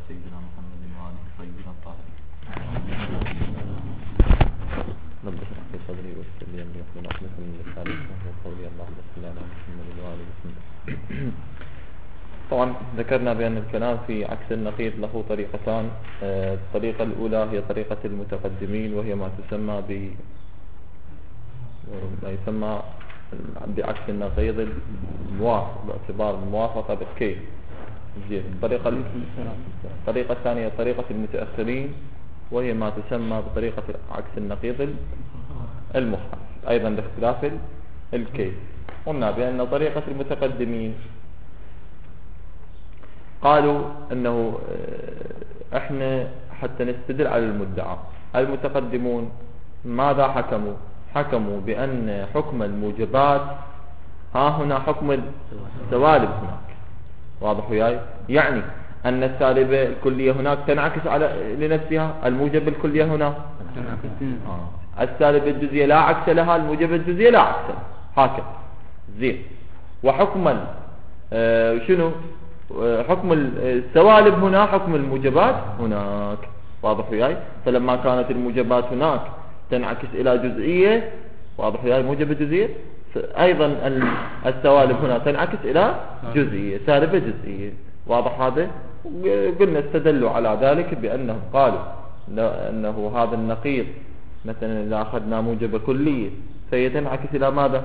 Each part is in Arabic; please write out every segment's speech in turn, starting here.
سيدنا محمد وآله الطيبين الطاهرين. رب اشرح لي صدري ويسر لي امري واحلل عقدة من لساني يفقهوا قولي اللهم صل على محمد وآله وسلم. طبعا ذكرنا بأن الكلام في عكس النقيض له طريقتان. الطريقة الأولى هي طريقة المتقدمين، وهي ما يسمى بعكس النقيض الموافق باعتبار الموافقة بالكيف. الطريقة الثانية طريقة المتأخرين، وهي ما تسمى بطريقة عكس النقيض المخالف أيضا باختلاف الكيف. قلنا بأن طريقة المتقدمين قالوا أنه احنا حتى نستدل على المدعى. المتقدمون ماذا حكموا؟ حكموا بأن حكم الموجبات ها هنا حكم السوالب هناك. واضح وياي؟ يعني أن السالبة الكلية هناك تنعكس على لنفسها، الموجب الكلية هنا السالبة الجزئية لا عكس لها، الموجب الجزئية لا عكس لها، هكذا زين. وحكما شنو حكم السوالب هنا حكم الموجبات هناك. واضح وياي؟ فلما كانت الموجبات هناك تنعكس إلى جزئية، واضح وياي؟ موجب الجزئية، أيضا السوالب هنا تنعكس إلى جزئية، سالبة جزئية. واضح هذا؟ قلنا استدلوا على ذلك بأنهم قالوا أنه هذا النقيض مثلا إذا أخذنا موجبة كلية فهي تنعكس إلى ماذا؟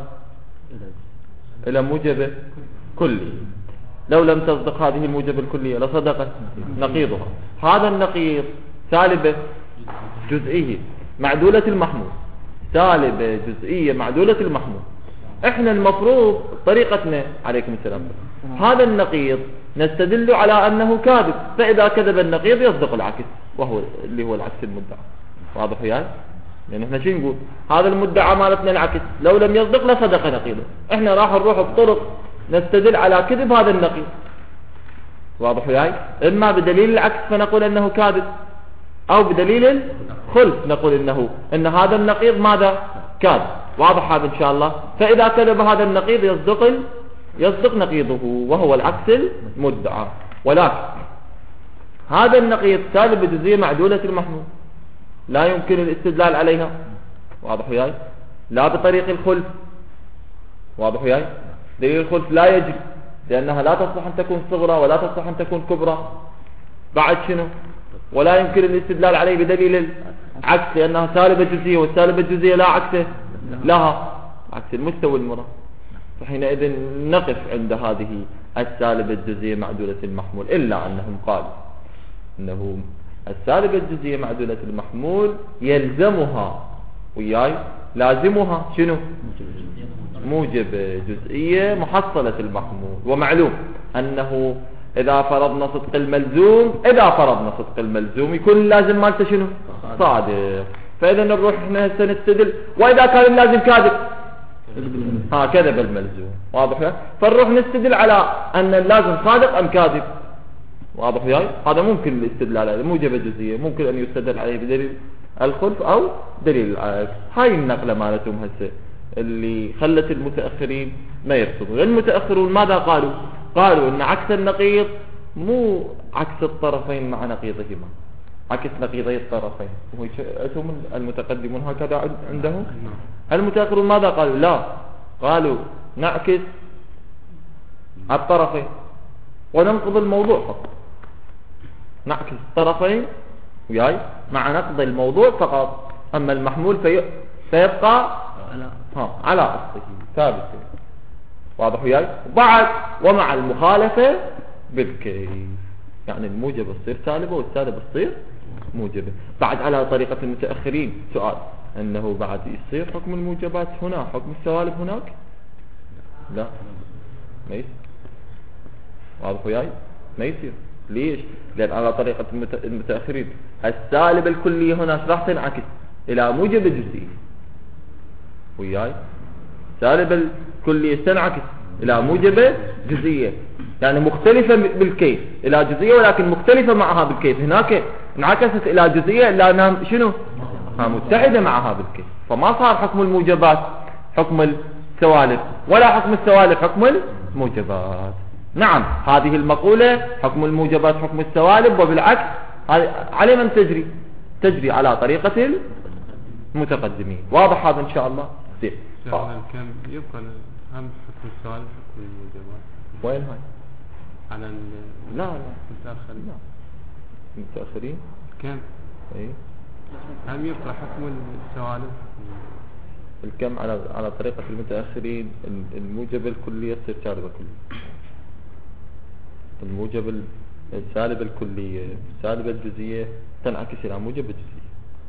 إلى موجبة كلية. لو لم تصدق هذه الموجبة الكلية لصدقت نقيضها. هذا النقيض سالبة جزئية معدولة المحمول، سالبة جزئية معدولة المحمول. احنا المفروض طريقتنا عليكم السلام هذا النقيض نستدل على أنه كاذب، فإذا كذب النقيض يصدق العكس، وهو اللي هو العكس المدعى. واضح وياي؟ يعني احنا شو نقول؟ هذا المدعى مالتنا العكس، لو لم يصدق لصدق نقيضه. احنا راح نروح بطرق نستدل على كذب هذا النقيض. واضح وياي؟ اما بدليل العكس فنقول انه كاذب، او بدليل الخلف نقول ان هذا النقيض ماذا؟ كاذب. واضح هذا ان شاء الله؟ فاذا كذب هذا النقيض يصدق نقيضه وهو العكس المدعى. ولكن هذا النقيض سالب جزئية معدولة المحمول، لا يمكن الاستدلال عليها. واضح وياي؟ لا بطريق الخلف. واضح وياي؟ دليل الخلف لا يجب، لأنها لا تصلح أن تكون صغرى ولا تصلح أن تكون كبرى. بعد شنو؟ ولا يمكن الاستدلال عليه بدليل العكس، لأنها سالبة جزئية، والسالبة الجزئية لا عكس لها، عكس المستوى المراد. فحينئذ نقف عند هذه السالبة الجزئية معدولة المحمول، إلا أنهم قالوا أنه السالبة الجزئية معدولة المحمول يلزمها وياي لازمها شنو؟ موجب جزئية محصلة المحمول. ومعلوم أنه إذا فرضنا صدق الملزوم يكون لازم مالته شنو؟ صادق. فإذا نروح احنا هسه نستدل، وإذا كان اللازم كاذب كذب الملزوم. واضح؟ فنروح نستدل على أن اللازم صادق أم كاذب. واضح وياي؟ هذا ممكن الاستدلال عليه موجب جزئية، ممكن أن يستدل عليه بدليل الخلف أو دليل العكس. هاي النقلة مالتهم هسه اللي خلت المتأخرين ما يرفضوا. المتأخرون ماذا قالوا؟ قالوا ان عكس النقيض مو عكس الطرفين مع نقيضهما، عكس نقيضي الطرفين. هم المتقدمون هكذا عندهم. المتأخرون ماذا قالوا؟ لا، قالوا نعكس الطرفين وننقض الموضوع فقط. نعكس الطرفين وياي مع نقض الموضوع فقط، اما المحمول فيبقى على أصله ثابت. واضح وياي؟ بعد ومع المخالفة بالكيف، يعني الموجب تصير سالبة والسالبة تصير موجبة. بعد على طريقة المتأخرين سؤال، أنه بعد يصير حكم الموجبات هنا حكم السوالب هناك؟ لا، ما يصير. واضح وياي؟ ما يصير. ليش؟ لأن على طريقة المتأخرين السالبة الكلية هنا راح تنعكس إلى موجب الجزئي وياي، سالبة الكلية تنعكس إلى موجبة جزئية، يعني مختلفة بالكيف إلى جزئية ولكن مختلفة معها بالكيف. هناك انعكست إلى جزئية إلا أنها شنو؟ متحدة معها بالكيف. فما صار حكم الموجبات حكم السوالف، ولا حكم السوالف حكم الموجبات. نعم هذه المقولة حكم الموجبات حكم السوالب، وبالعكس على من تجري على طريقة المتقدمين. واضح هذا إن شاء الله؟ زين. الكم يبقى هم حكم السوالب حكم الموجبات. وين هاي؟ على لا المتأخرين. المتأخرين كم؟ اي هم يبقى حكم السوالب. الكم على طريقة المتأخرين. الموجب الكلية تصير سالبة كلية. الموجب السالب الكلية السالبة الجزئية تنعكس إلى موجب الجزئية.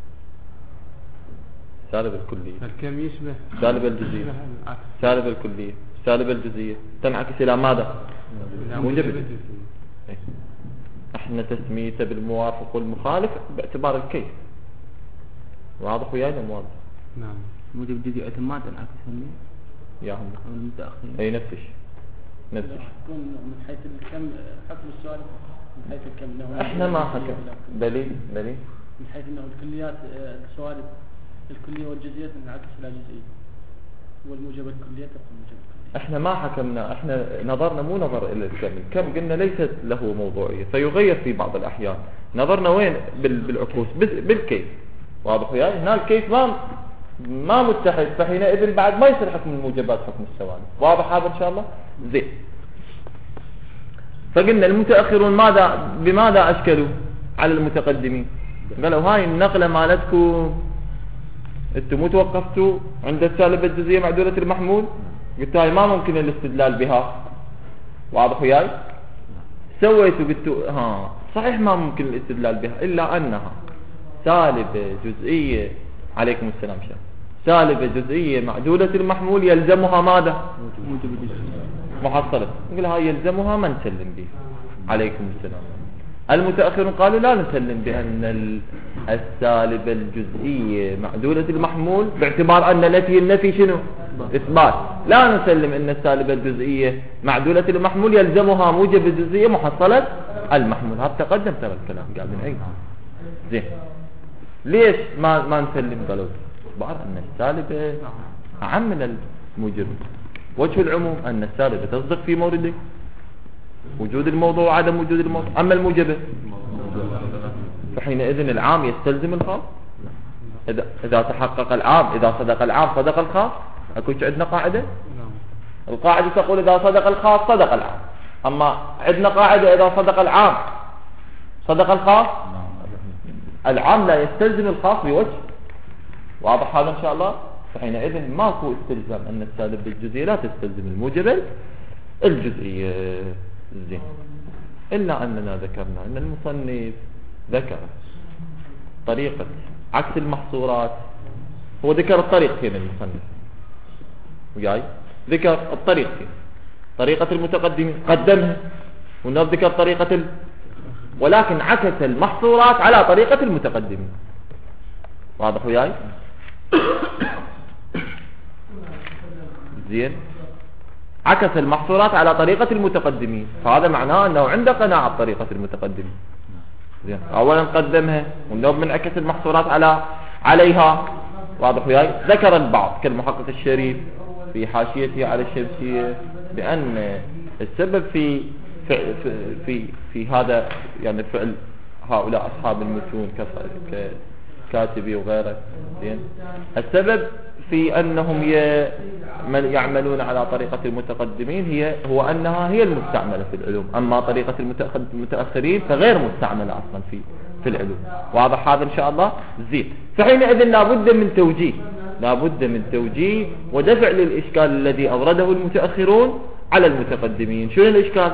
سالب الكلية الكم يشبه سالب الجزئية سالب الكلية سالب الجزئية تنعكس إلى ماذا؟ موجب الجزئية. احنا تسميته بالموافق والمخالف باعتبار الكيف. واضح ويانا مو واضح؟ نعم. موجب الجزئية ما تنعكس هني يا هم المتأخرين. اي نفس الشيء يكون من حيث الكم حكم السؤال من حيث الكم انه احنا ما حكم دليل من حيث انه الكليات السوالب الكلية والجزئية تنعكس الى جزئية، والموجب الكلية تبقى موجب الكلية. احنا ما حكمنا، احنا نظرنا مو نظر الى الكم قلنا ليست له موضوعية فيغير في بعض الاحيان. نظرنا وين؟ بالعكوس بالكيف. واضح وياي؟ هنا الكيف ما متحد، فحينئذ بعد ما يصير حكم الموجبات حكم السوالب. واضح هذا ان شاء الله؟ زين. فقلنا المتأخرون بماذا اشكلوا على المتقدمين؟ قالوا هاي النقلة مالتكم انتم مو توقفتوا عند السالبة الجزئية معدولة المحمول، قلت هاي ما ممكن الاستدلال بها. واضح وياي؟ سويتوا قلتوا صحيح ما ممكن الاستدلال بها إلا أنها سالبة جزئية. عليكم السلام شيخ. سالبة جزئية معدولة المحمول يلزمها ماذا؟ محصلة. نقول هاي يلزمها ما نسلم به. عليكم السلام. المتأخرون قالوا لا نسلم بأن السالبة الجزئية معدولة المحمول باعتبار أن النفي شنو؟ إثبات. لا نسلم أن السالبة الجزئية معدولة المحمول يلزمها موجب الجزئية محصلة المحمول. هذا تقدم ترى الكلام قاعدين أي زين. ليش ما نسلم؟ قالوا باعتبار أن السالبة أعم من الموجب. وجه العموم أن السالبة تصدق في مورده وجود الموضوع وعدم وجود الموضوع. أما الموجبة فحينئذ العام يستلزم الخاص. إذا تحقق العام، إذا صدق العام صدق الخاص. أكوش عندنا قاعدة؟ القاعدة تقول إذا صدق الخاص صدق العام. أما عندنا قاعدة إذا صدق العام صدق الخاص. العام لا يستلزم الخاص بوجه. واضح هذا إن شاء الله؟ فحينئذ ماكو استلزام أن السالب الجزئية لا تستلزم الموجبة الجزئية. زين. إلا أننا ذكرنا أن المصنف ذكر طريقة عكس المحصورات. هو ذكر الطريقتين المصنف وياي ذكر الطريقتين. طريقة المتقدمين قدمها ونذكر طريقة ولكن عكس المحصورات على طريقة المتقدمين. واضح وياي؟ زين. عكس المحصورات على طريقة المتقدمين، فهذا معناه أنه عنده قناعة بطريقة المتقدمين. زين. أولا قدمها ونوب من عكس المحصورات عليها. واضح وياي؟ ذكر البعض كالمحقق الشريف في حاشيته على الشمسية بأن السبب في هذا يعني فعل هؤلاء أصحاب المتون ككاتبي وغيره. زين. السبب في أنهم يعملون على طريقة المتقدمين هو أنها هي المستعملة في العلوم. أما طريقة المتأخرين فغير مستعملة أصلا في العلوم. واضح هذا إن شاء الله؟ زين. فحينئذ لابد من توجيه ودفع للإشكال الذي أورده المتأخرون على المتقدمين. شنو الإشكال؟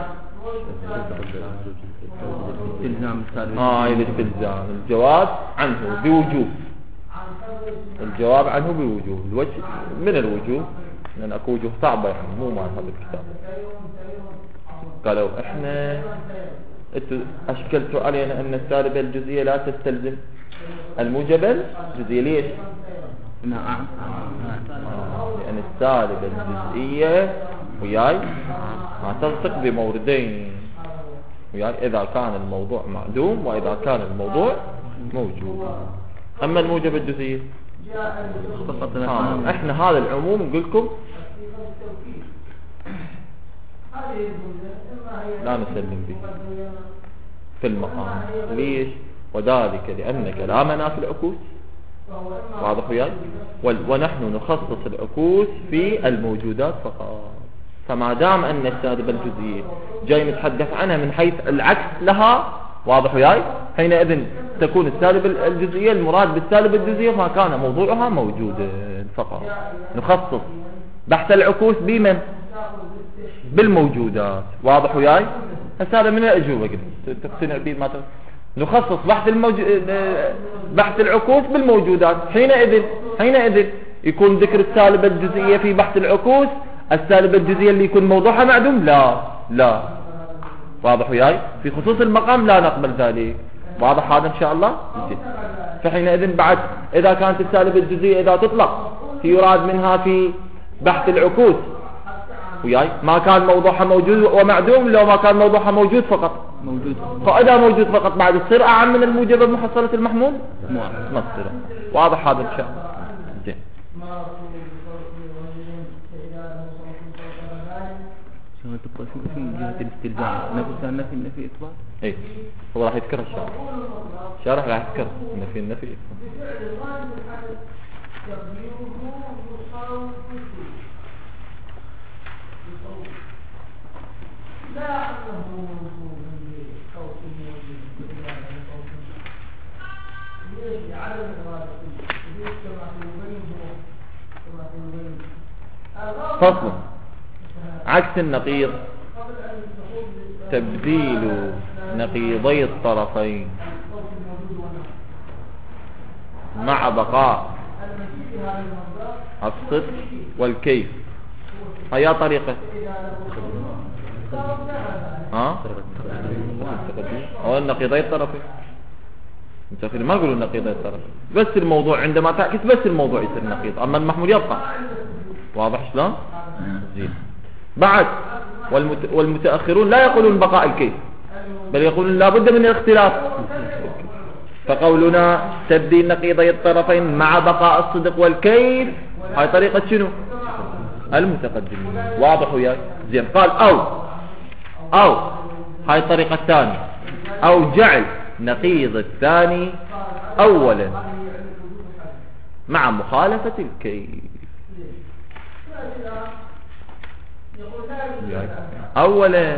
الاستلزام. الجواب عنه بوجوب. الجواب عنه بوجوه. الوجه من الوجوه لأن أكو وجوه صعبة يعني مو مال هذا الكتاب. قالوا إحنا أشكلتوا علينا أن السالبة الجزئية لا تستلزم الموجبة الجزئية. ليش؟ نعم. لأن السالبة الجزئية وياي ما تصدق بموردين وياي، إذا كان الموضوع معدوم وإذا كان الموضوع موجود. أما الموجبة الجزئية احنا هذا العموم نقول لكم لا نسلم به في المقام. ليش؟ وذلك لأن كلامنا في العكوس، واضح وياي؟ ونحن نخصص العكوس في الموجودات فقط. فما دام أن السالبة الجزئية جاي نتحدث عنها من حيث العكس لها، واضح وياي؟ حينئذ تكون السالبة الجزئية المراد بالسالبة الجزئية ما كان موضوعها موجودا فقط. نخصص بحث العكوس بمن؟ بالموجودات، واضح وياي؟ هذا من الأجوبة قلت تقتنع به ما نخصص بحث العكوس بالموجودات. حينئذ يكون ذكر السالبة الجزئية في بحث العكوس السالبة الجزئية اللي يكون موضوعها معدوم؟ لا. واضح وياي؟ في خصوص المقام لا نقبل ذلك. واضح هذا إن شاء الله؟ فحينئذ بعد إذا كانت السالبة الجزئية إذا تطلق يراد منها في بحث العكوس وياي ما كان موضوعها موجود ومعدوم، لو ما كان موضوعها موجود فقط موجود. فإذا موجود فقط بعد تصير أعم من الموجبة بمحصلة المحمول؟ ما تصير. واضح هذا إن شاء الله؟ زين. شلون تبقى من جهة الاستلزام نفسها النفي إثبات؟ إيه هو راح يذكر الشارح راح يذكر النفي فصل. عكس النقيض تبديل نقيضي الطرفين مع بقاء الصدق والكيف. هيا طريقة هو النقيضي الطرفين. انت ما يقولوا النقيضي الطرفين، بس الموضوع عندما تعكس بس الموضوع يصير نقيض، اما المحمول يبقى. واضح شلون؟ زين. بعد والمتأخرون لا يقولون بقاء الكيف، بل يقولون لا بد من الاختلاف. فقولنا تبديل نقيضي الطرفين مع بقاء الصدق والكيف هاي طريقة شنو؟ المتقدمين. واضح وياي؟ زين. قال أو هاي الطريقة الثانية، أو جعل نقيض الثاني أولا مع مخالفة الكيف. أولا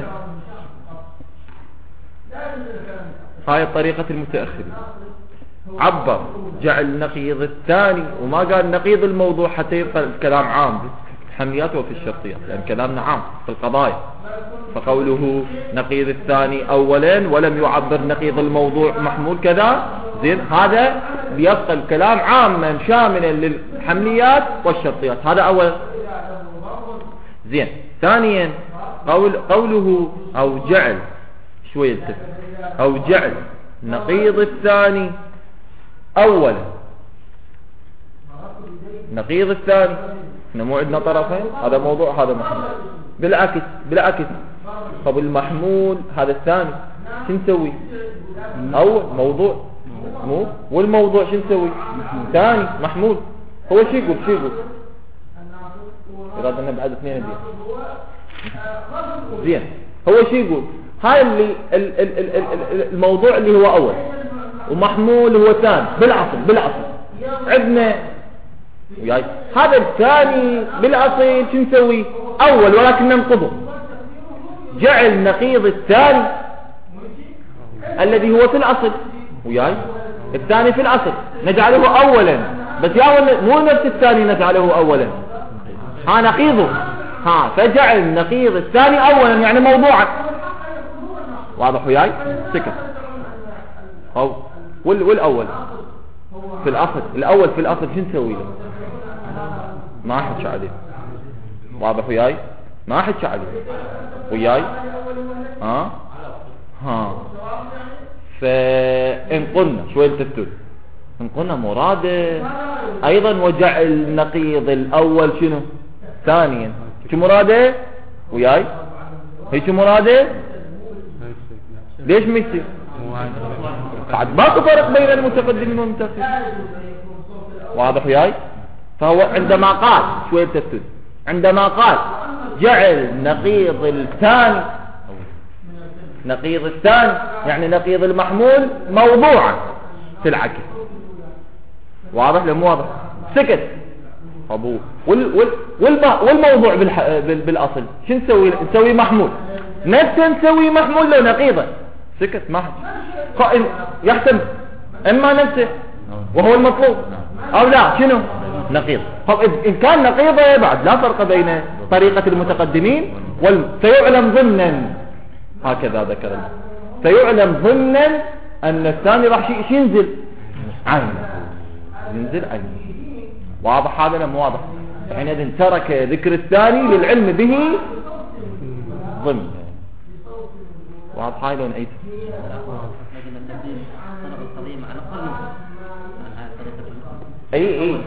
هاي طريقة المتأخرين، عبر جعل نقيض الثاني وما قال نقيض الموضوع حتى يبقى الكلام عام في الحميات وفي الشرطيات، لأن يعني كلامنا عام في القضايا. فقوله نقيض الثاني أولا ولم يعبر نقيض الموضوع محمول كذا، زين، هذا ليبقى الكلام عاما شاملا للحمليات والشرطيات. هذا أولا. زين. ثانيا قوله أو جعل شوية أو جعل نقيض الثاني أولا. نقيض الثاني احنا مو عندنا طرفين، هذا موضوع هذا محمول. بالعكس طب المحمول هذا الثاني شو نسوي؟ أول موضوع مو والموضوع شو نسوي؟ ثاني محمول. هو شو يقول إرادة نبعد اثنين دي. زين. هو شو يقول؟ هاي اللي الموضوع اللي هو أول ومحمول هو ثاني بالعصر عندنا وياي. هذا الثاني بالأصل شو نسوي؟ أول ولكن ننقضه. جعل نقيض الثاني الذي هو في الأصل وياي، الثاني في الأصل نجعله أولا، بس يا مو نفس الثاني نجعله أولا، نقيضه. فجعل نقيض الثاني أولا يعني موضوعا. واضح وياي؟ سكت. أو والأول في الأصل، الأول في الأصل شو نسوي له؟ ما حكي عليه. واضح وياي؟ ما حكي عليه وياي. فإن قلنا شوية تفتل، إن قلنا مراده أيضا وجعل نقيض الأول شنو؟ ثانيا. شو مراده وياي؟ هي شو مراده؟ ليش ما يصير؟ بعد ماكو فرق بين المتقدمين والمتأخرين. واضح وياي؟ فهو عندما قال شوية تفتل، عندما قال جعل نقيض الثاني نقيض الثاني يعني نقيض المحمول موضوعا في العكس. واضح لو مو واضح؟ سكت أبوه والموضوع بالأصل شو نسوي؟ نسوي محمول نفسه، نسوي محمول لو نقيضه. سكت ما قائل يحتمل إما نفسه وهو المطلوب أو لا شنو نقيض. طب إن كان نقيضه بعد لا فرق بين طريقة المتقدمين فيعلم ضمنا، هكذا ذكر الله، فيعلم ضمنا أن الثاني راح ينزل عينه، ينزل عينه. واضح هذا ولا مو واضح؟ حينئذ ترك ذكر الثاني للعلم به ضمن. واضح هاي لو نعيد؟ اي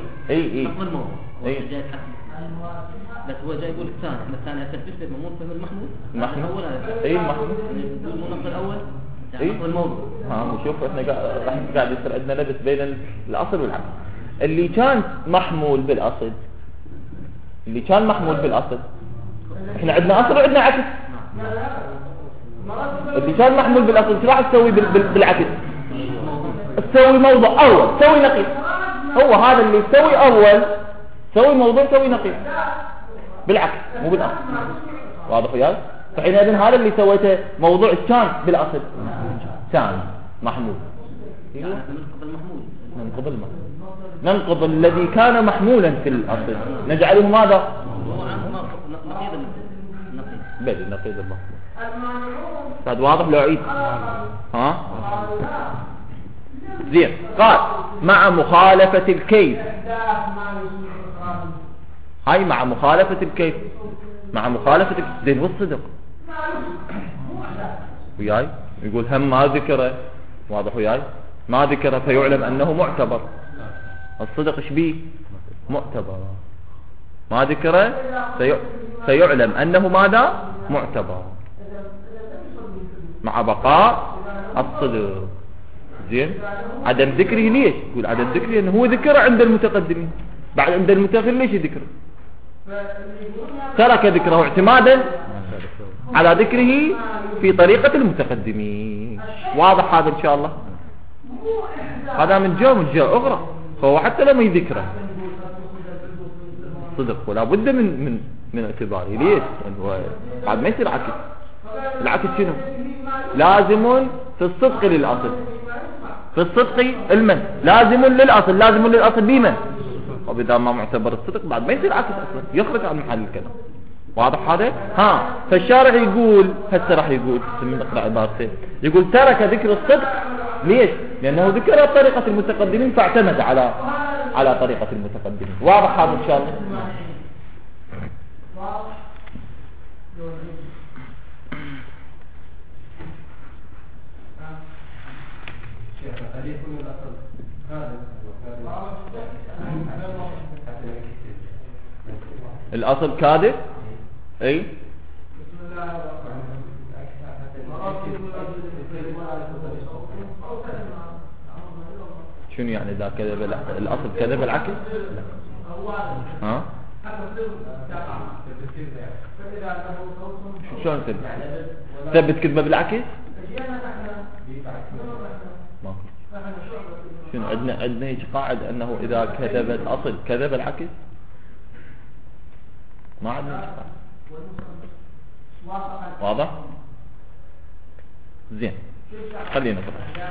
بس هو جاي يقول الثاني تثبت مو فهم المحمول المحمول يقول مو نقل الاول الموضوع. وشوف احنا قاعد يصير عندنا لبس بين الاصل والعكس. اللي كان محمول بالاصل احنا عندنا اصل وعندنا عكس. اللي كان محمول بالاصل شو راح تسوي بالعكس؟ تسوي موضوع اول، تسوي نقيض. هو هذا اللي يسوي اول، سوي موضوع، سوي نقيض بالعكس مو بالاصل. واضح وياي؟ فحينئذ هذا اللي سويته موضوع كان بالاصل كان محمول. ننقض الذي كان محمولا في الاصل نجعله ماذا؟ نقيض المحمول. هذا واضح لو عيد؟ زين. قال مع مخالفة الكيف. هاي مع مخالفة الكيف، مع مخالفة زين والصدق وياي. يقول هم ما ذكره. واضح وياي؟ ما ذكره فيعلم أنه معتبر. الصدق شبيه معتبر. ما ذكره فيعلم أنه ماذا؟ معتبر مع بقاء الصدق. زين. عدم ذكره ليش؟ يقول عدم ذكره أنه هو ذكره عند المتقدمين، بعد عند المتأخرين ليش ذكره؟ ترك ذكره اعتمادا على ذكره في طريقة المتقدمين. واضح هذا إن شاء الله؟ هذا من جهة أخرى. فهو حتى لما يذكره صدق ولا بد من اعتباره. ليش؟ يعني بعد ما يصير عكس. العكس شنو؟ لازم في الصدق للأصل، في الصدق المن لازم للأصل، لازم للأصل بمن؟ وبذا ما معتبر الصدق بعد ما يصير عكس أصلا، يخرج عن محل الكلام. واضح هذا؟ فالشارع يقول هسه راح يقول من نقرأ عبارته، يقول ترك ذكر الصدق. ليش؟ لأنه ذكر طريقة المتقدمين فاعتمد على طريقة المتقدمين. واضح هذا إن شاء الله؟ الأصل كاذب. أي شنو يعني ذا كذب؟ الأصل كذب العكس. شلون ثبت كذبه بالعكس؟ شنو عندنا هيك قاعد انه اذا كذب الاصل كذب العكس؟ ما عندنا هيك قاعد. واضح؟ زين خلينا نقرأ.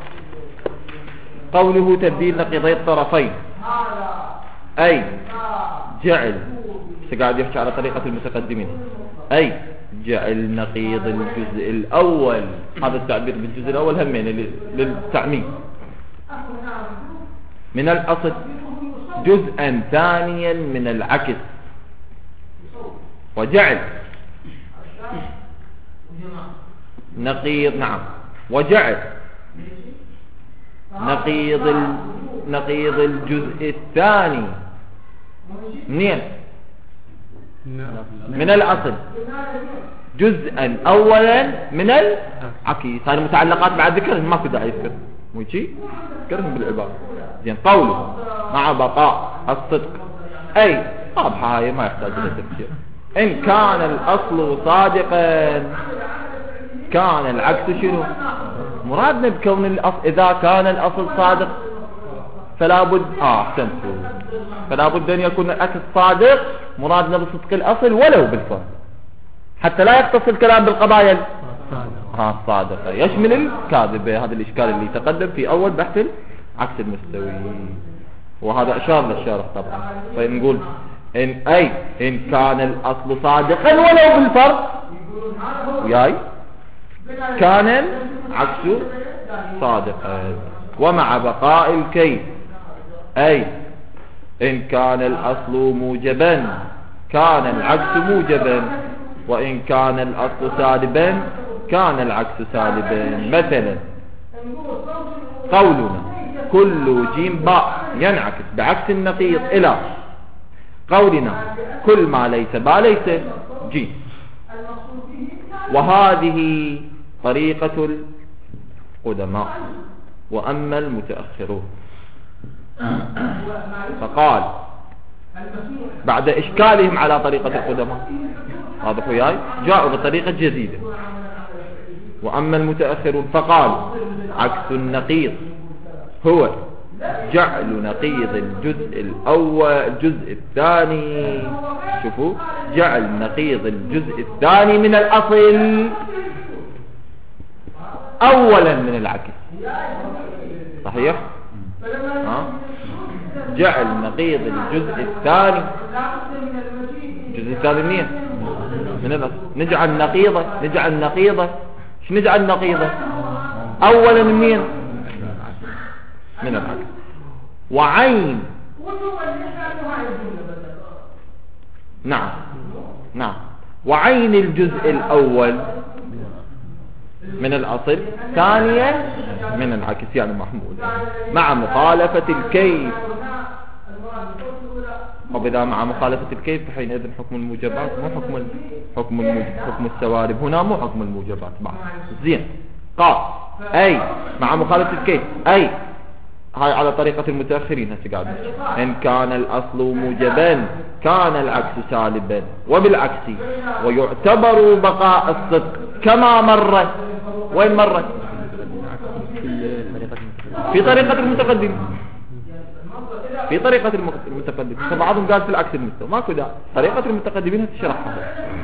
قوله تبديل نقيضي الطرفين، أي جعل قاعد يحكي على طريقة المتقدمين، أي جعل نقيض الجزء الأول، هذا التعبير بالجزء الأول همين للتعميم، من الأصل جزءا ثانيا من العكس، وجعل نقيض وجعل نقيض الجزء الثاني منين؟ من الأصل جزءا أولا من العكس. هذه متعلقات مع الذكر ما كنت أذكر موشي ذكرهم بالعبارة. زين قوله مع بقاء الصدق، أي واضحة هاي ما يحتاج إلى تفسير. إن كان الأصل صادقا كان العكس شنو؟ مرادنا بكون الأصل إذا كان الأصل صادق فلا بد احسنتوا، فلا بد أن يكون العكس صادق. مرادنا بصدق الأصل ولو بالفرد، حتى لا يختص الكلام بالقضايا الصادقة، يشمل الكاذبة. هذا الإشكال اللي تقدم في أول بحث العكس المستوي، وهذا أشار للشارح طبعا. فنقول إن كان الأصل صادقا ولو بالفرد وياي كان العكس صادقا، ومع بقاء الكيف أي إن كان الأصل موجبا كان العكس موجبا، وإن كان الأصل سالبا كان العكس سالبا. مثلا قولنا كل جيم باء ينعكس بعكس النقيض إلى قولنا كل ما ليس باء ليس جيم. وهذه طريقة القدماء. وأما المتأخرون فقال بعد إشكالهم على طريقة القدماء، واضح وياي، جاءوا بطريقة جديدة. وأما المتأخرون فقال عكس النقيض هو جعل نقيض الجزء الأول الجزء الثاني، شوفوا، جعل نقيض الجزء الثاني من الأصل أولا من العكس. صحيح؟ جعل نقيض الجزء الثاني، الجزء الثاني منين؟ من الأصل. نجعل نقيضة ايش نجعل نقيضة أولا منين؟ من العكس. وعين نعم وعين الجزء الأول من الأصل ثانيا من العكس، يعني محمول مع مخالفة الكيف. وبذا مع مخالفة الكيف فحينئذ حكم الموجبات مو حكم السوالب هنا مو حكم الموجبات بعد. زين، قال أي مع مخالفة الكيف أي هاي على طريقة المتأخرين هسه قاعد. إن كان الأصل موجبا كان العكس سالبا، وبالعكس ويعتبر بقاء الصدق كما مر. وين مرت؟ في طريقة المتقدم، في طريقة المتقدم. فبعضهم قال في العكس المستوى، ماكو داعي، طريقة المتقدمين تشرحها.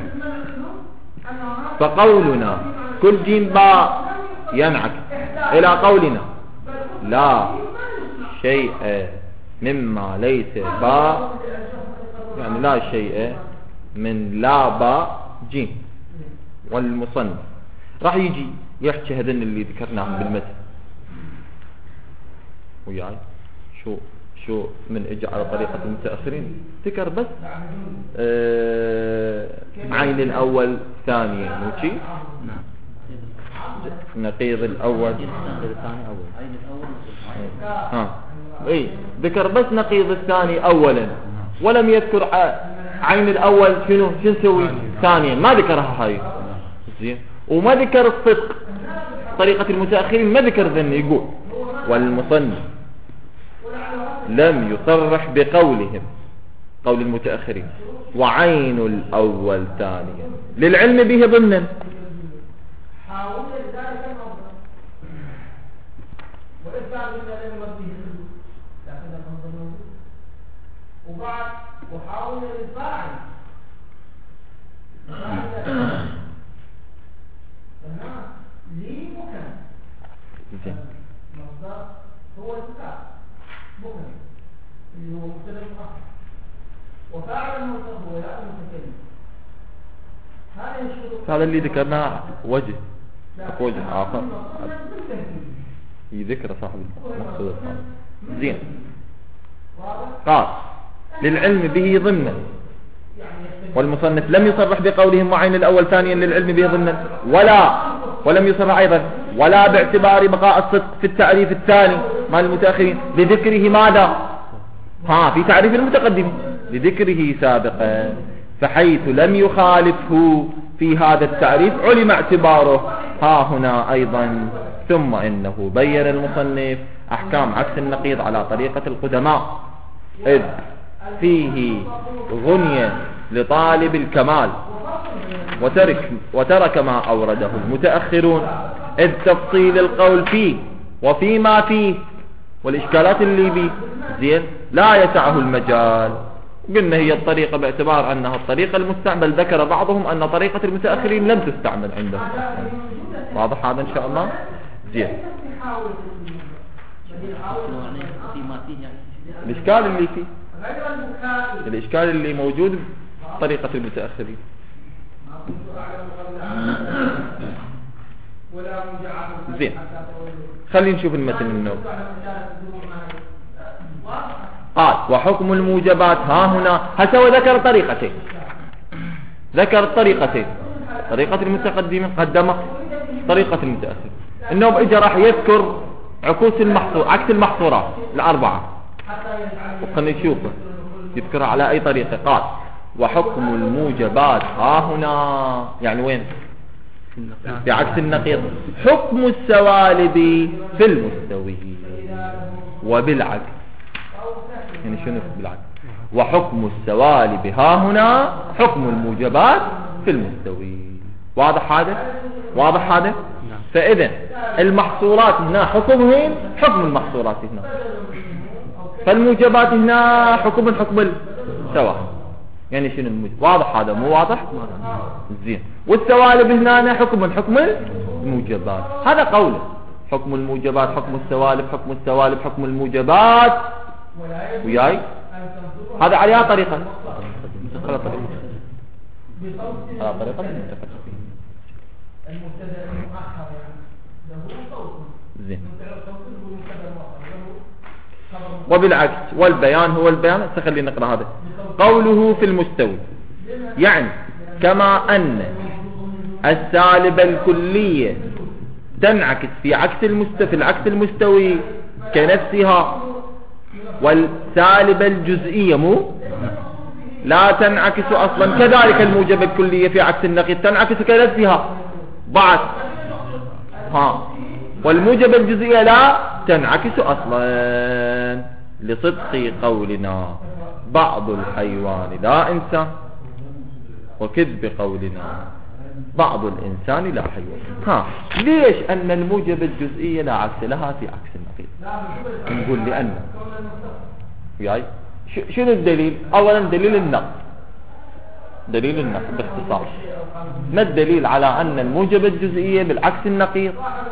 فقولنا كل جيم باء ينعكس إلى قولنا لا شيء مما ليس باء، يعني لا شيء من لا باء جيم. والمصنف راح يجي يحكي هذن اللي ذكرناهم بالمثل وياي. شو من اجى على طريقة المتأخرين ذكر بس عين الأول ثانية موشي نقيض الأول ذكر بس نقيض الثاني أولا، ولم يذكر عين الأول شنو نسوي ثانيا، ما ذكرها هاي. زين، وما ذكر الصدق طريقة المتأخرين، ما ذكر ذن. يقول والمصنف لم يصرح بقولهم، قول المتأخرين، وعين الأول ثانيا للعلم به ضمنا. وحاول الفاعل ليه مكان مصدر هو الفاعل مكان اللي هو مبتدا مؤخر، وفاعل المصدر هو لا المتكلم. هذا اللي ذكرناه وجه آخر يذكر صاحب المقصود. زين، قال للعلم به ضمنا. والمصنف لم يصرح بقولهم وعين الأول ثانيا للعلم به ضمنا، ولم يصرح أيضا ولا باعتبار بقاء الصدق في التعريف الثاني مع المتأخرين لذكره ماذا؟ في تعريف المتقدم لذكره سابقا، فحيث لم يخالفه في هذا التعريف علم اعتباره هنا أيضا. ثم إنه بين المصنف أحكام عكس النقيض على طريقة القدماء، إذ فيه غنية لطالب الكمال وترك ما أورده المتأخرون، إذ تفصيل القول فيه وفيما فيه والإشكالات اللي بيه زين لا يسعه المجال. قلنا هي الطريقة باعتبار أنها الطريقة المستعمل، ذكر بعضهم أن طريقة المتأخرين لم تستعمل عندهم. واضح هذا إن شاء الله؟ زين. الإشكال اللي فيه، الإشكال اللي موجود طريقة المتأخرين. زين، خلينا نشوف المتن النووي. قال وحكم الموجبات ها هنا. هسه ذكر طريقتين، ذكر طريقتين، طريقة المتقدمين قدمه طريقة المتأخر. النوم اجى راح يذكر عكس المحصورات الأربعة، وخلينا نشوفه يذكرها على أي طريقة. قال وحكم الموجبات ها هنا، يعني وين؟ بعكس النقيض. حكم السوالب في المستوي وبالعكس. يعني شنو بالعكس؟ وحكم السوالب ها هنا حكم الموجبات في المستوي. واضح هذا؟ واضح هذا؟ فإذا المحصورات هنا حكمهم حكم المحصورات هنا، فالموجبات هنا حكم السوالب. يعني شنو الموجب؟ واضح هذا مو واضح؟ زين. والسوالب هنا حكم الموجبات. هذا قوله حكم الموجبات حكم السوالب حكم السوالب حكم الموجبات. وياي هذا عليها طريقة، على طريقة زين. وبالعكس والبيان هو البيان. خلينا نقرأ هذا. قوله في المستوي يعني كما أن السالب الكلية تنعكس في العكس المستوي كنفسها، والسالب الجزئية مو لا تنعكس أصلا، كذلك الموجب الكلية في عكس النقيض تنعكس كنفسها بعد والموجب الجزئية لا تنعكس أصلا، لصدق قولنا بعض الحيوان لا إنسان، وكذب قولنا بعض الإنسان لا حيوان. ليش أن الموجب الجزئية لا عكس لها في عكس النقيض؟ نقول لأن شنو الدليل؟ أولا دليل النقد، دليل النقد باختصار. ما الدليل على أن الموجب الجزئية بالعكس النقيض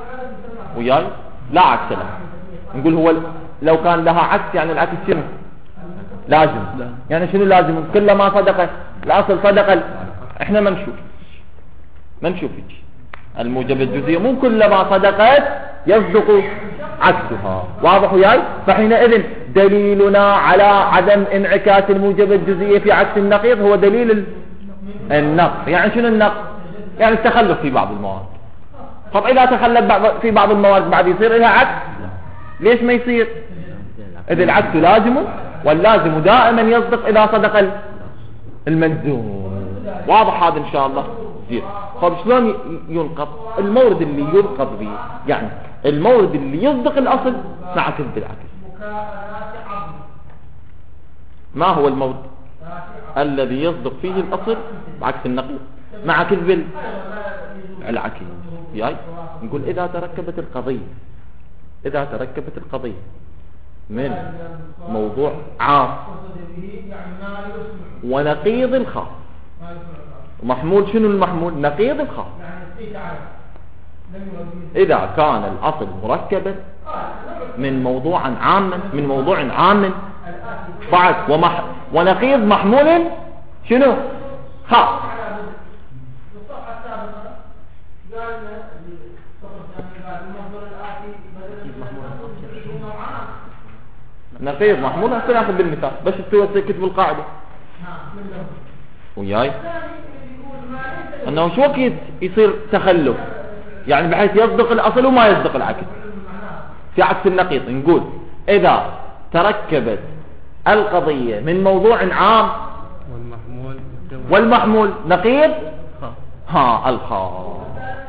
لا عكس لها؟ نقول هو لو كان لها عكس يعني العكس شنو؟ لازم. يعني شنو لازم؟ كلما صدق الأصل صدق احنا ما نشوف الموجب الجزئية مو كلما صدقت يصدق عكسها. واضح وياي؟ فحينئذ دليلنا على عدم انعكاس الموجب الجزئية في عكس النقيض هو دليل النقص. يعني شنو النقص؟ يعني التخلف في بعض المواد. طب إذا تخلف في بعض المواد بعد يصير لها عكس؟ ليش ما يصير؟ إذا العكس لازم، واللازم دائما يصدق إذا صدق الملزوم. واضح هذا إن شاء الله؟ زين. طب شلون ينقض؟ المورد اللي ينقض به يعني المورد اللي يصدق الأصل مع كذب العكس. ما هو المورد الذي يصدق فيه الأصل بعكس النقيض مع كذب العكس؟ نقول إذا تركبت القضية من موضوع عام ونقيض الخاص، محمول شنو المحمول؟ نقيض الخاص. إذا كان الأصل مركبا من موضوع عام بعد ونقيض محمول شنو؟ خاص. نقيض محمول هسه ناخذ بالمثال بس تكتب القاعدة وياي انه شو وقت يصير تخلف يعني بحيث يصدق الاصل وما يصدق العكس في عكس النقيض. نقول اذا تركبت القضية من موضوع عام والمحمول نقيض الخاص،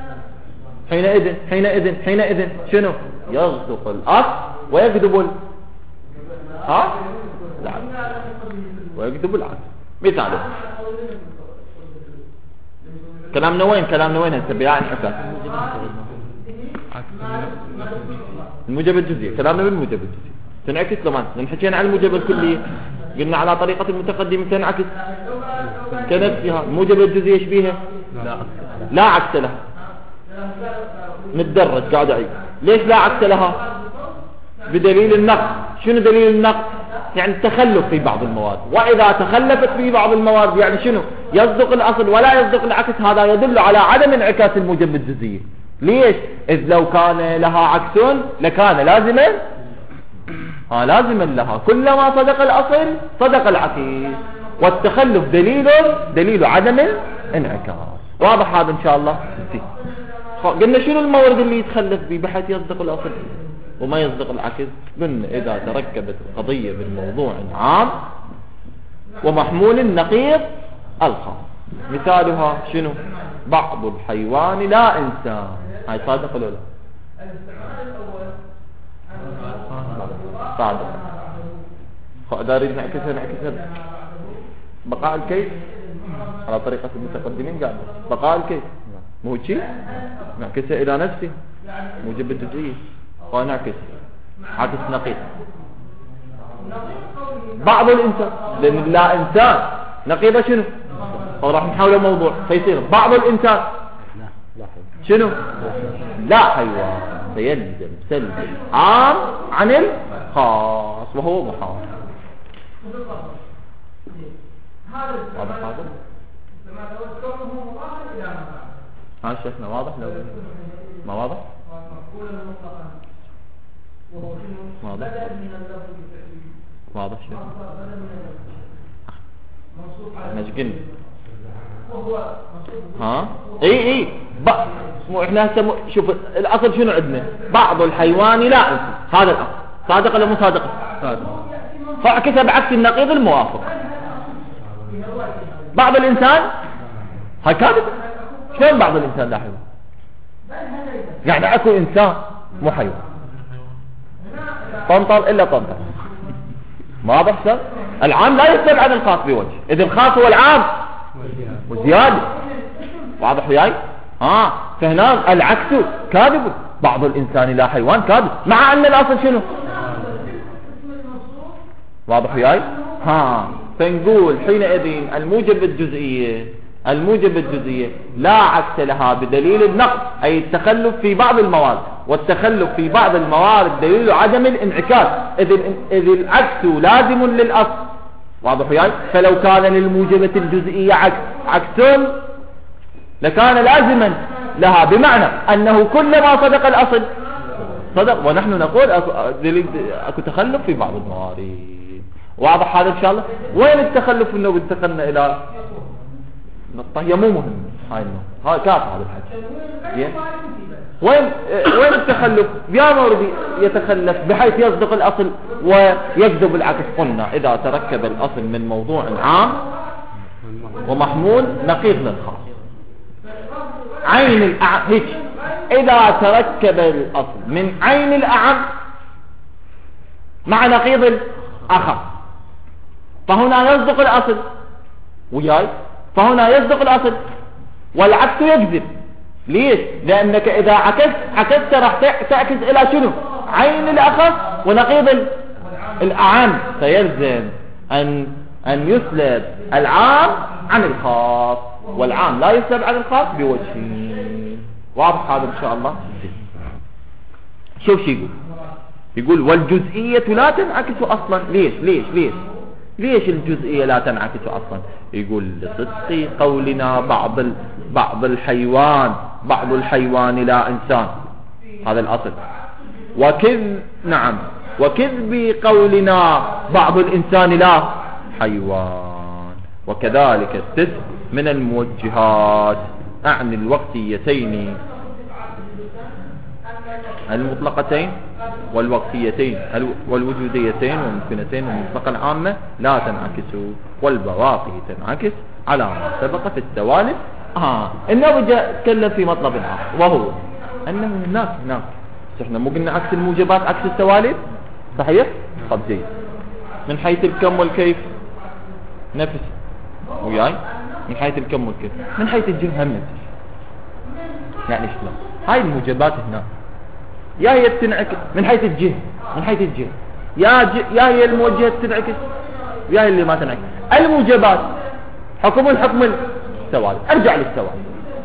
حينئذ شنو؟ يصدق الاصل ويكذب ويكذب العكس. مثاله كلامنا وين هسه بياع انعكاس الموجب الجزئي. كلامنا بالموجب الجزئي تنعكس لما حكينا عن الموجب الكلي قلنا على طريقة المتقدم تنعكس كنفسها. الموجب الجزئي ايش بيها؟ لا عكس لها. نتدرج قاعد اعيد ليش لا عكس لها؟ بدليل النقص. شنو دليل النقص؟ يعني التخلف في بعض المواد، واذا تخلفت في بعض المواد يعني شنو؟ يصدق الاصل ولا يصدق العكس. هذا يدل على عدم انعكاس الموجب الجزئي. ليش؟ اذ لو كان لها عكس لكان لازما لازما لها. كلما صدق الاصل صدق العكس، والتخلف دليل عدم الانعكاس. واضح هذا ان شاء الله؟ قلنا شنو المورد اللي يتخلف به بحيث يصدق الاصل وما يصدق العكس؟ قلنا اذا تركبت القضية بالموضوع عام ومحمول نقيض الخاص. مثالها شنو؟ بعض الحيوان لا انسان. هاي صادق ولا لا؟ صادق. دارين نعكسها بقاء الكيس على طريقة المتقدمين. قاعد بقاء الكيس مو شيء نعكسها الى نفسه موجب الجزئية ونعكس عكس نقيض. بعض الانسان لان لا انسان نقيضه شنو؟ او راح نحاول موضوع فيصير بعض الانسان شنو؟ لا حيوان. فيلزم سلب العام عن الخاص وهو محال. واضح هذا؟ ها شيخنا واضح لو ما واضح؟ واضح شيخ؟ نجقن اي مو احنا هسه شوف الاصل شنو عندنا؟ بعض الحيوان لا انسان. هذا الاصل صادق ولا مو صادق؟ صادق. فاعكسها بعكس النقيض الموافق. بعض الانسان هاي كاذب. شلون بعض الانسان لا حيوان؟ يعني اكو انسان مو حيوان. طنطر الا طنطر. واضح صار؟ العام لا يختلف عن الخاص بوجه. اذا الخاص هو العام وزياده. واضح وياي؟ فهنا العكس كاذب. بعض الانسان لا حيوان كاذب مع ان الاصل شنو؟ واضح وياي؟ فنقول حينئذ الموجب الجزئية لا عكس لها بدليل النقص، أي التخلف في بعض المواد، والتخلف في بعض الموارد دليل عدم الانعكاس، إذ العكس لازم للأصل. واضح وياي؟ فلو كان للموجبة الجزئية عكس لكان لازما لها، بمعنى أنه كلما صدق الأصل صدق، ونحن نقول أكو تخلف في بعض الموارد. واضح هذا إن شاء الله؟ وين التخلف؟ إنه انتقلنا إلى نقطة هي مو مهم، هاي النقطة هاي كاف هذا الحكي. وين التخلف؟ يا موردي يتخلف بحيث يصدق الأصل ويكذب العكس. قلنا إذا تركب الأصل من موضوع عام ومحمول نقيض للخاص. عين الأعم هيك، إذا تركب الأصل من عين الأعم مع نقيض الآخر فهنا يصدق الأصل وياي، فهنا يصدق الأصل والعكس يكذب. ليش؟ لأنك إذا عكست راح تعكس إلى شنو؟ عين الأخص ونقيض الأعم، فيلزم أن يسلب العام عن الخاص، والعام لا يسلب عن الخاص بوجه. واضح هذا إن شاء الله؟ شوف شو يقول والجزئية لا تنعكس أصلا. ليش الجزئية لا تنعكس أصلا؟ يقول لصدق قولنا بعض الحيوان لا إنسان، هذا الأصل، وكذب قولنا بعض الإنسان لا حيوان، وكذلك التسع من الموجهات أعني الوقتيتين المطلقتين والوقتيتين والوجوديتين والممكنتين والمطلقة العامة لا تنعكس، والبواقي تنعكس على ما سبق في السوالف. إنه جاء تكلم في مطلب آخر، وهو أنه هناك احنا مو قلنا عكس الموجبات عكس السوالف، صحيح؟ طب جيد. من حيث الكم والكيف نفس وياي، من حيث الكم والكيف، من حيث الجهة هم نفس. يعني شلون؟ هاي الموجبات هنا يا هي تنعكس من حيث الجهة، من حيث الجهة يا هي الموجهة تنعكس يا هي اللي ما تنعكس. الموجبات حكم السوالف. ارجع للسوالف.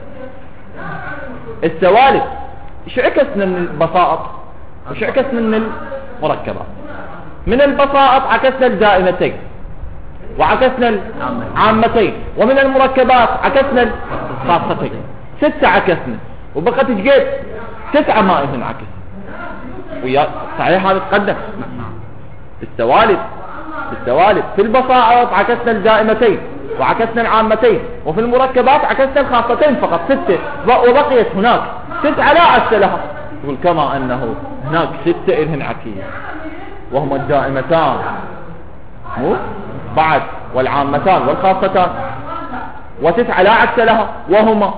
السوالف ايش عكسنا من البسائط وايش عكسنا من المركبات؟ من البسائط عكسنا الدائمتين وعكسنا العامتين، ومن المركبات عكسنا الخاصتين. 6 عكسنا وبقت جيت 9 ما إذن عكس. ويا صحيح هذا تقدم. بالسوالف في البسائط عكسنا الدائمتين وعكسنا العامتين، وفي المركبات عكسنا الخاصتين فقط 6، وبقيت هناك 9 لا عكس لها. يقول كما أنه هناك 6 إذن عكس وهما الدائمتان مو بعد والعامتان والخاصتان، و9 لا عكس لها وهما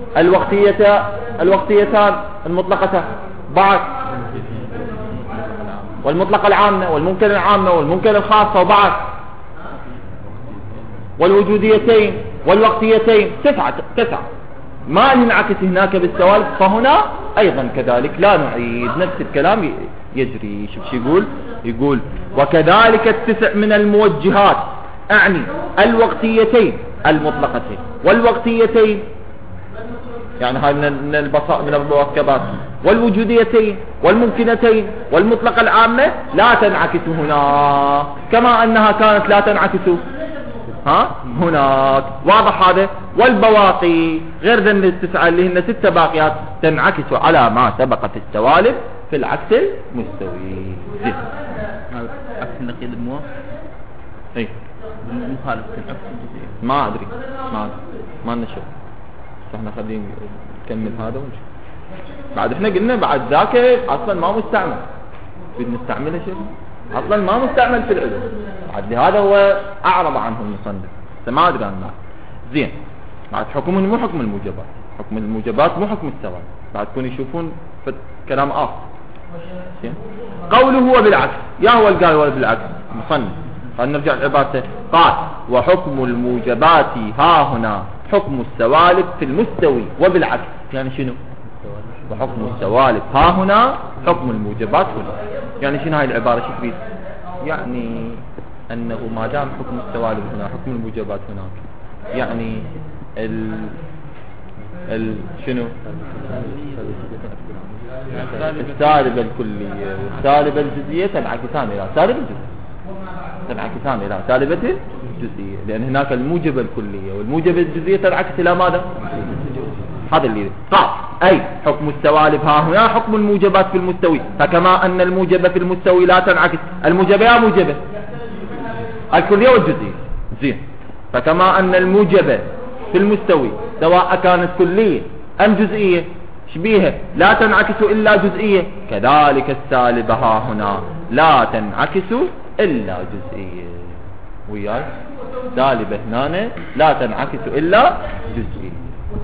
الوقتيتان المطلقتان بعد والمطلقة العامة والممكن العامة والممكن الخاصة وبعد والوجوديتين والوقتيتين 9 ما ننعكس هناك بالسوالف. فهنا أيضا كذلك لا نعيد نفس الكلام يجري. شوف شو يقول وكذلك 9 من الموجهات، أعني الوقتيتين المطلقتين والوقتيتين يعني هاي من المركبات، والوجوديتين والممكنتين والمطلقة العامة لا تنعكس هناك كما أنها كانت لا تنعكس هناك. واضح هذا؟ والبواقي غير ذن التسعة اللي هن 6 باقيات تنعكس على ما سبق في السوالف في العكس المستوي. عكس النقيض الموافق. اي المخالف العكس الجزئي. ما ادري ما نشوف. احنا خلينا نكمل هذا ونشوف. بعد احنا قلنا بعد ذاك اصلا ما مستعمل. بدنا نستعمله شيء اصلا ما مستعمل في العلوم. بعد هذا هو اعرض عنه المصنف. ما ادري عنه. زين. بعد حكم مو حكم الموجبات. حكم الموجبات مو حكم السوالف. بعد تكون يشوفون في كلام اخر. زين. قوله هو بالعكس. يا هو قال هو بالعكس مصنف. خلينا نرجع لعبارته. قال وحكم الموجبات ها هنا حكم السوالف في المستوي وبالعكس. يعني شنو؟ وحكم السوالف ها هنا حكم الموجبات هنا. يعني شنو هاي العبارة شو تريد؟ يعني أنه ما دام حكم السوالف هنا حكم الموجبات هناك، يعني شنو؟ السالبة الكلية والسالبة الجزئية تنعكسان إلى سالبة الجزئية، تنعكسان إلى سالبة الجزئية، لأن هناك الموجبة الكلية والموجبة الجزئية تنعكس إلى ماذا؟ هذا اللي قال أي حكم السوالف ها هنا حكم الموجبات في المستوي، فكما أن الموجبة في المستوي لا تنعكس. الموجبة يا موجبة الكلية والجزئية. زين. فكما أن الموجبة في المستوي سواء كانت كلية أم جزئية شبيهة لا تنعكس إلا جزئية، كذلك السالبة ها هنا لا تنعكس إلا جزئية. وياي سالبة هنا لا تنعكس إلا جزئية.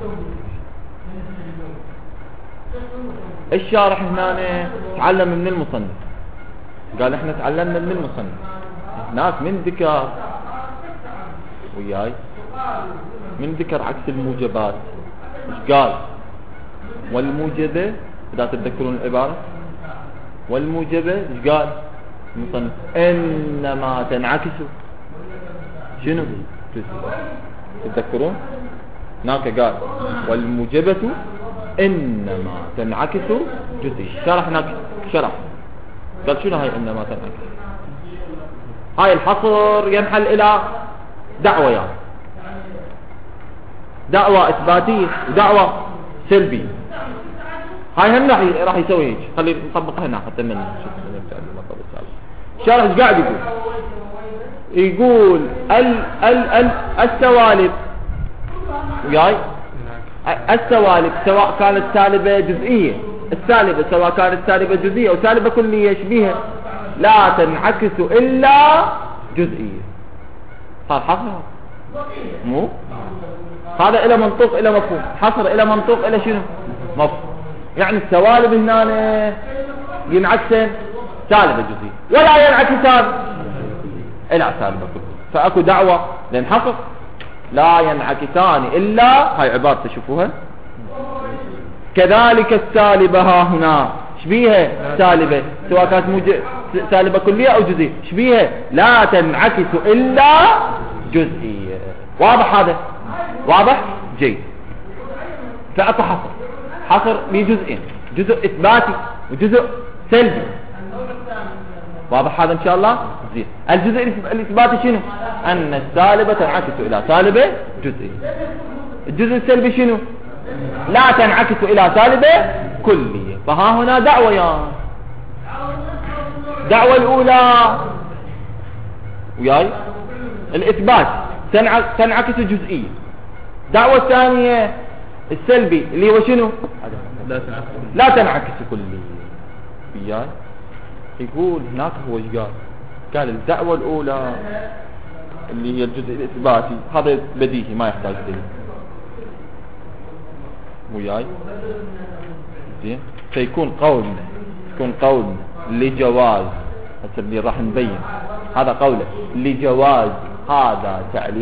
الشارح هنا تعلم من المصنف، قال احنا تعلمنا من المصنف هناك من ذكر وياي من ذكر عكس الموجبات. ايش قال؟ والموجبة اذا تتذكرون العبارة والموجبة ايش قال المصنف؟ انما تنعكس شنو؟ تتذكرون هناك قال والموجبة انما تنعكس جزئي. شرح هناك شرح قال شنو هاي انما تنعكس؟ هاي الحصر ينحل الى دعوة، دعوة اثباتية ودعوة سلبية. هاي هم راح يسوي هيك. خلي نطبقها هنا حتى من نرجع للمطلب السابق. الشارح ايش قاعد يقول؟ السوالف وياي السوالف سواء كانت سالبة جزئية، السالبة سواء كانت سالبة جزئية أو سالبة كلية يشبيها لا تنعكس إلا جزئية. صار حصر مو هذا إلى منطوق إلى مفهوم، حصر إلى منطوق إلى شنو مفهوم. يعني السوالف هنا ينعكسن سالبة جزئية ولا ينعكسان إلى سالبة كلية. فأكو دعوة لأن حصر لا ينعكسان إلا هاي عبارة تشوفوها كذلك السالبة ها هنا شبيها سالبة سواء كانت سالبة كلية أو جزئية شبيها لا تنعكس إلا جزئية. واضح هذا؟ واضح؟ جيد. فأعطى حصر لجزئين، جزء إثباتي وجزء سلبي. واضح هذا إن شاء الله؟ زين. الجزء الإثباتي شنو؟ أن السالبة تنعكس إلى سالبة جزئية. الجزء السلبي شنو؟ لا تنعكس إلى سالبة كلية. فها هنا دعويان. دعوة الأولى وياي الإثبات تنعكس جزئية. دعوة الثانية السلبي اللي هو شنو؟ لا تنعكس كلية. وياي يقول هناك هو ايش قال الدعوة الأولى اللي هي الجزء الإثباتي هذا بديهي ما يحتاج دليل. وياي زين. فيكون قولنا لجواز اللي راح نبين هذا قوله لجواز هذا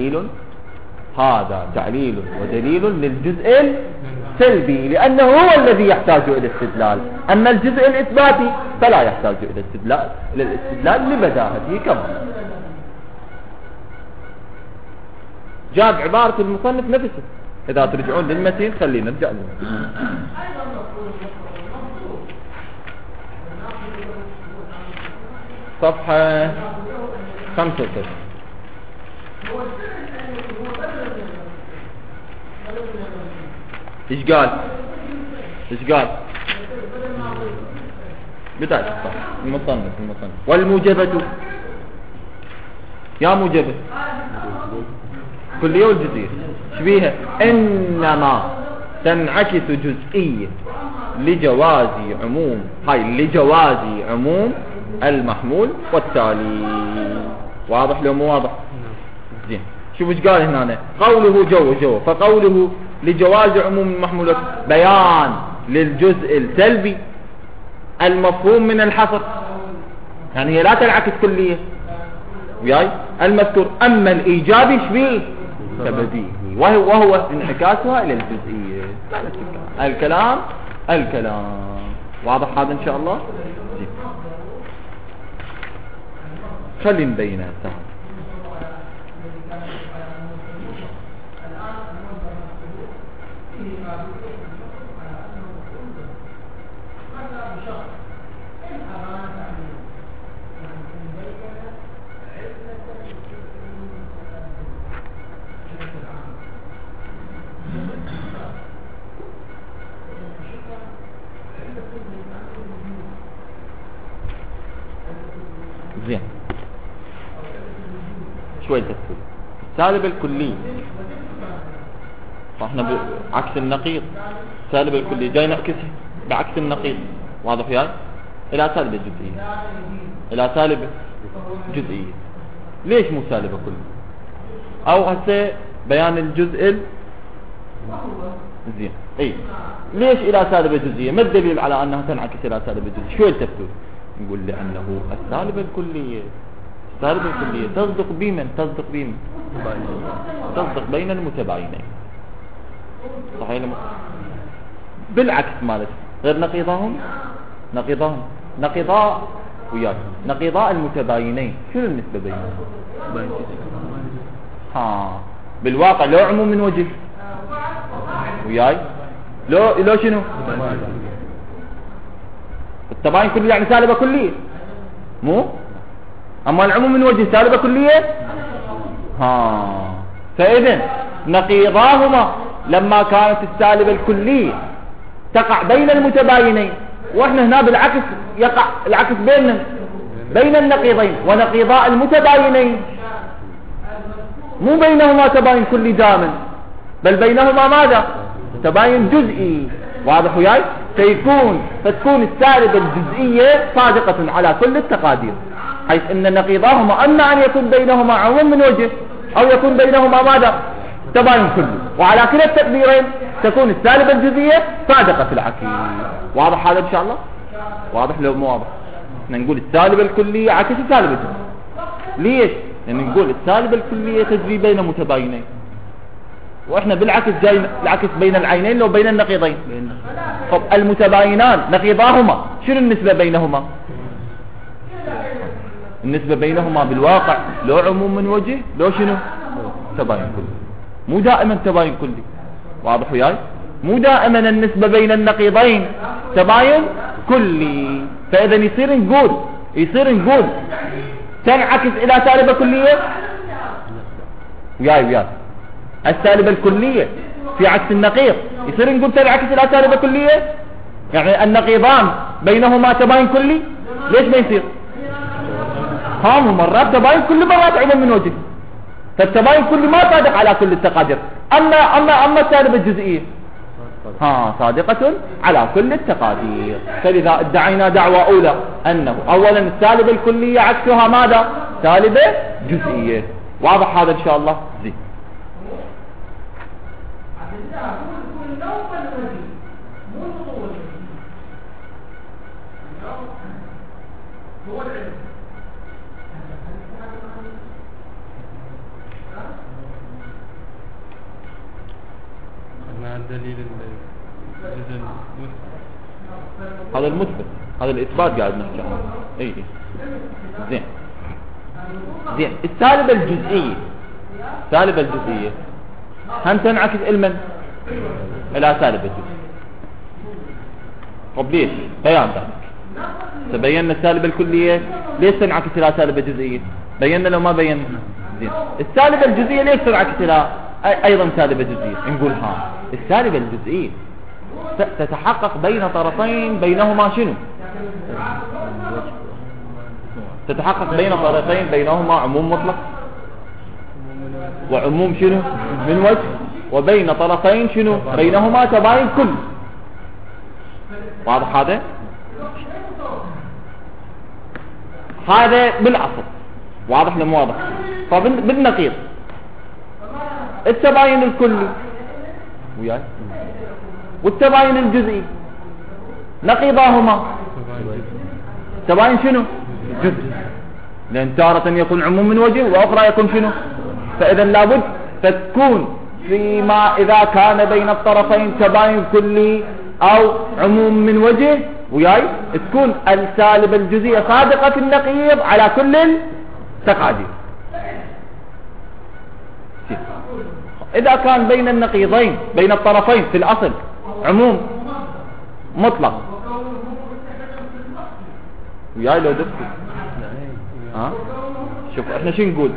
تعليل ودليل للجزء السلبي لأنه هو الذي يحتاج إلى استدلال. أما الجزء الإثباتي فلا يحتاج إلى الاستدلال لبداهته كما جاب عبارة المصنف نفسه. إذا ترجعون للمتين خلينا نرجع له. صفحة 65. ايش قال بداية الصفحة المصنف والموجبة يا موجبة كلية والجزئية شبيها إنما تنعكس جزئية لجواز عموم المحمول والتالي. واضح لو مو واضح؟ زين. شوف ايش قال هنا قوله جو فقوله لجواز عموم المحمول بيان للجزء السلبي المفهوم من الحصر يعني هي لا تنعكس كلية وياي المذكور. أما الإيجابي شبيه كبديهي وهو انعكاسها إلى الجزئية. الكلام واضح هذا إن شاء الله. جيد. خلي نبينها سهل. زين. شوي تفصيل. سالب الكلي فاحنا بعكس النقيض. سالب الكلي جاي نعكسه بعكس النقيض. واضح يعني الى سالب الجزئية الى سالب جزئية. ليش مو سالبة كلي؟ او هسه بيان الجزء زين. اي ليش الى سالب الجزئية؟ ما الدليل على انها تنعكس الى سالب الجزئية؟ شوي التفصيل. نقول لأنه السالب الكلية تصدق بمن؟ تصدق بين المتباينين. صحيح بالعكس مالك غير نقيضاء المتباينين. شنو النسبة بينهم؟ بالواقع لو عموم من وجه وياي لو شنو التباين كلية يعني سالبة كلية مو. أما العموم من وجه سالبة كلية فإذن نقيضاهما لما كانت السالبة الكلية تقع بين المتباينين وإحنا هنا بالعكس يقع العكس بين النقيضين ونقيضاء المتباينين مو بينهما تباين كلي دائما بل بينهما ماذا؟ تباين جزئي. واضح وياي؟ فتكون السالبة الجزئية صادقة على كل التقادير حيث ان نقيضاهما اما ان يكون بينهما عموم من وجه او يكون بينهما ماذا؟ تباين كله. وعلى كلا التقديرين تكون السالبة الجزئية صادقة في العكس. واضح هذا ان شاء الله؟ واضح لو مو واضح؟ نقول السالبة الكلية عكس السالبة الجزئية. ليش؟ لان نقول السالبة الكلية تجري بين متباينين واحنا بالعكس جاي العكس بين العينين لو بين النقيضين. بين طب المتباينان نقيضاهما شنو النسبة بينهما؟ النسبة بينهما بالواقع لو عموم من وجه لو شنو تباين كلي، مو دائما تباين كلي. واضح وياي؟ مو دائما النسبة بين النقيضين تباين كلي. فإذا يصير نقول تنعكس إلى سالبة كلية. وياي السالبة الكلية في عكس النقيض يصير نقول تنعكس إلى سالبة كلية، يعني النقيضان بينهما تباين كلي. ليش ما يصير؟ مرات تباين كل مرات عموم من وجه، فالتباين كل ما صادق على كل التقادير. أما السالبة الجزئية صادقة على كل التقادير. فلذا ادعينا دعوة أولى أنه أولا السالبة الكلية عكسها ماذا؟ سالبة جزئية. واضح هذا إن شاء الله؟ زين. مع الدليل الجزء هذا المثبت، هذا الإثبات قاعد نحكي عنه. اي زين. السالبة الجزئية هم تنعكس المن إلى سالبة الجزئية. طب ليش؟ بيان ذلك. تبينا السالبة الكلية ليش تنعكس إلى سالبة جزئية؟ بينا لو ما بينا. زين. السالبة الجزئية ليش تنعكس إلى أيضا سالبة جزئية؟ نقول السالبة الجزئية تتحقق بين طرفين بينهما شنو؟ تتحقق بين طرفين بينهما عموم مطلق وعموم شنو من وجه، وبين طرفين شنو بينهما تباين كل. واضح هذا بالأصل. واضح لم واضح؟ فبالنقيض التباين الكلي وياي والتباين الجزئي نقيضاهما تباين شنو جزء، لأن تارة يكون عموم من وجه وأخرى يكون شنو. فإذا لابد فتكون فيما إذا كان بين الطرفين تباين كلي أو عموم من وجه وياي تكون السالبة الجزئية صادقة في النقيض على كل التقادير. إذا كان بين النقيضين بين الطرفين في الأصل عموم مطلق وياي لو دفتي شوف احنا شو نقول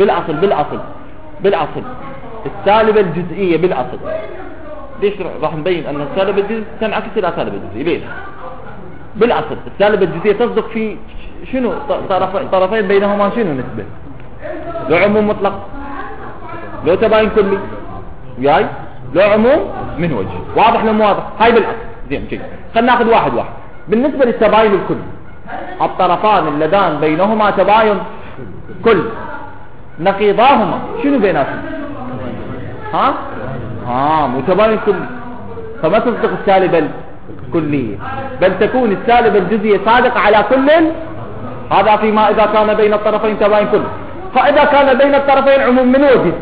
بالأصل السالبة الجزئية بالأصل. ليش راح نبين أن السالبة الجزئية تنعكس إلى سالبة الجزئية؟ ليش؟ بالأصل السالبة الجزئية تصدق في شنو طرفين بينهما شنو نسبة، لو عموم مطلق لو تباين كلي وياي لو عموم من وجه. واضح لم واضح؟ هاي بالأصل. زين جيد. خلنا ناخذ واحد بالنسبة للتباين الكلي الطرفان اللذان بينهما تباين كل نقيضاهما شنو بيناتهم؟ مو تباين كلي، فما تصدق السالبة الكلية بل تكون السالبة الجزئية صادقة على كل. هذا فيما إذا كان بين الطرفين تباين كل. فإذا كان بين الطرفين عموم من وجه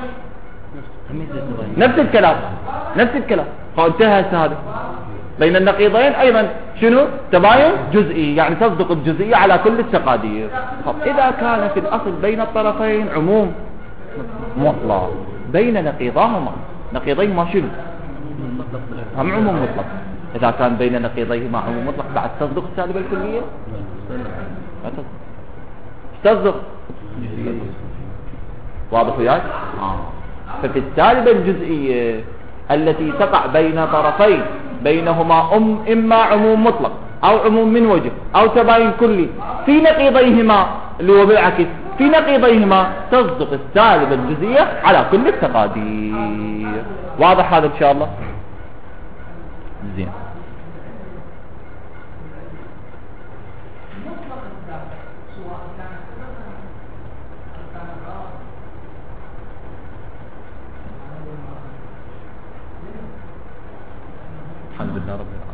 نفس الكلام فانتهى هذا. بين النقيضين أيضا شنو تباين جزئي، يعني تصدق الجزئية على كل التقادير. إذا كان في الأصل بين الطرفين عموم مطلق بين نقيضين ما شنو هم عموم مطلق. إذا كان بين نقيضيهما عموم مطلق بعد تصدق السالبة الكلية تصدق. واضح وياك؟ ففي السالبة الجزئية التي تقع بين طرفين بينهما إما عموم مطلق أو عموم من وجه أو تباين كلي في نقيضيهما اللي هو بالعكس في نقيضيهما تصدق السالبة الجزئية على كل التقادير. واضح هذا إن شاء الله؟ زين. الحمد لله رب العالمين.